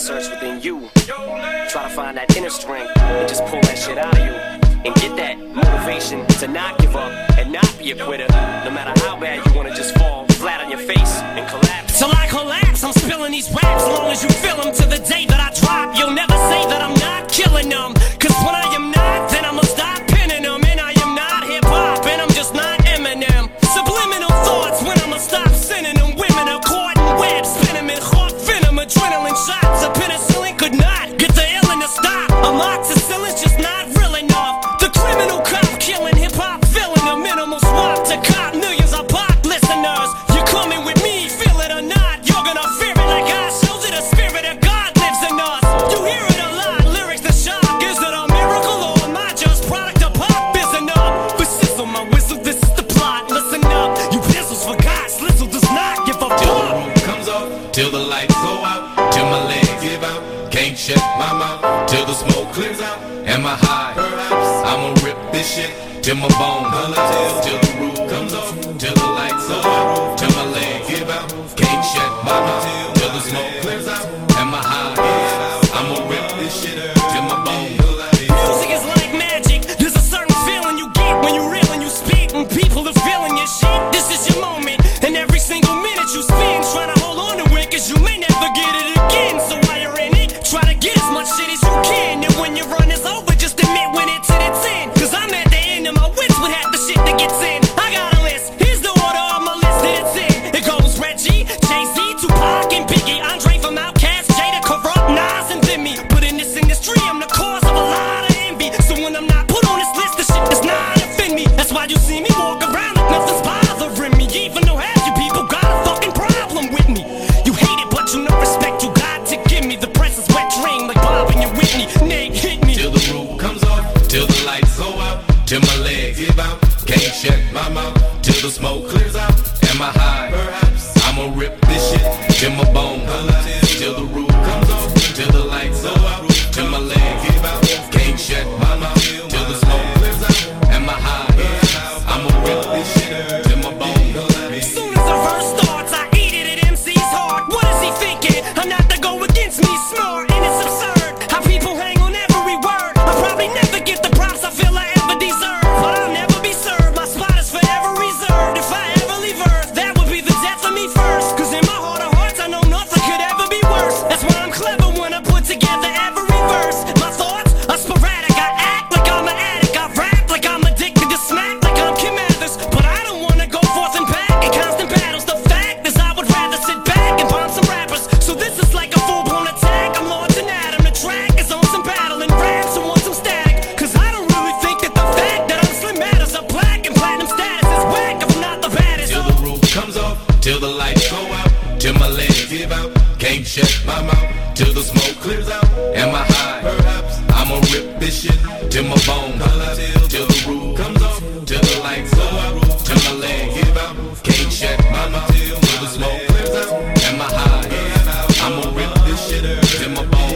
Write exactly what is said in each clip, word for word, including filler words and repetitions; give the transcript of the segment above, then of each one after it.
search within you. Try to find that inner strength and just pull that shit out of you. And get that motivation to not give up and not be a quitter. No matter how bad you wanna just fall flat on your face and collapse. Till I collapse, I'm spilling these raps. As long as you feel them to the day that I drop. You'll never say that I'm not killing them. Cause when I am not, then I'ma stop pinning them. And I am not hip-hop, and I'm just not Eminem. Subliminal thoughts when I'ma stop sending them. Women are caught in webs, spinning in hawk venom. Adrenaline shots, a penicillin could not get the illness to stop. Amoxicillin's just not real enough. The criminal cop killing hip-hop, filling a minimal swap to cop millions of pop listeners. You're coming with me, feel it or not. You're gonna fear it like I shows it. The spirit of God lives in us. You hear it a lot, lyrics to shock. Is it a miracle or am I just product of pop? Listen up, but sizzle my whistle, this is the plot. Listen up, you pistols for God, Slizzle does not give a fuck. Till the roof comes off, till the lights go out, till my legs give out, can't shut my mouth, till the smoke clears out. Am I high? Perhaps I'ma rip this shit till my bone till, till the roof comes off, till the lights go out, till my legs give out, can't shut my mouth, till the smoke clears out. Am I high? I'ma rip this shit till my bone. Music is like magic. There's a certain feeling you get when you reel and you speak, and people are feeling your shit. This is your moment, and every single minute you spend trying to hold on to it, cause you may never get it again. So while you're in it, try to get as much shit as you can. And when your run is over, just admit when it's at its end. Cause I'm at the end of my wits with half the shit that gets in. I got a list, here's the order of my list that it's in. It goes Reggie, Jay-Z, Tupac, and Biggie, Andre from Outkast, Jada, Corrupt, Nas, and Demi. But in this industry, I'm the cause of a lot of envy. So when I'm not put on this list, the shit does not offend me. That's why you see me walk around like nothing's bothering me. Even though half you people got a fucking problem with me. You hate it, but you know respect you got to give me. The press is wet dream like Bob and your Whitney. Nate, hit me. Till the roof comes off, till the lights go out, till my legs give out, can't shut my mouth, till the smoke clears out. Am I high? Perhaps I'ma rip this shit till my bone till the roof comes off, till the lights go out, till my legs give out, can't shut my mouth, till the smoke clears out. Am I high? I'ma rip this shit till my bone. As soon as the verse starts, I eat it at M C's heart. What is he thinking? I'm not to go against me, smart, and it's absurd how people hang on every word. I'll probably never get the props I feel I ever deserve, but I'll never be served. My spot is forever reserved. If I ever leave Earth, that would be the death of me first. Cause in my heart of hearts, I know nothing could ever be worse. That's why I'm clever when I put together every verse. My thoughts are sporadic. I act like I'm an addict. I rap like I'm addicted to smack, like I'm Kim Mathers. But I don't wanna go forth and back in constant battles. The fact is I would rather sit back and bomb some rappers. So this is like a full-blown attack. I'm launching at him. The track is on some battle and raps and want some static. Cause I don't really think that the fact that I'm slim matters. A black and platinum status is whack if I'm not the baddest. Till the roof comes off, till the lights go out, till my legs give out, can't shut my mouth, till the smoke clears out. Am I high? Perhaps I'ma rip this shit till my bone till the roof comes off, till the lights go out, till my legs give out, can't shut my mouth, till the smoke clears out. Am I high? I'ma rip this shit till my bone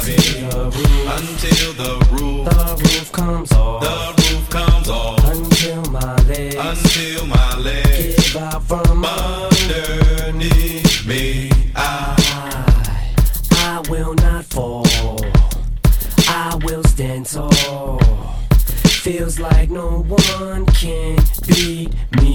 until the roof, the roof comes off, the roof comes off, until my legs, until my legs give out from underneath me. I, I will not fall, I will stand tall. Feels like no one can beat me.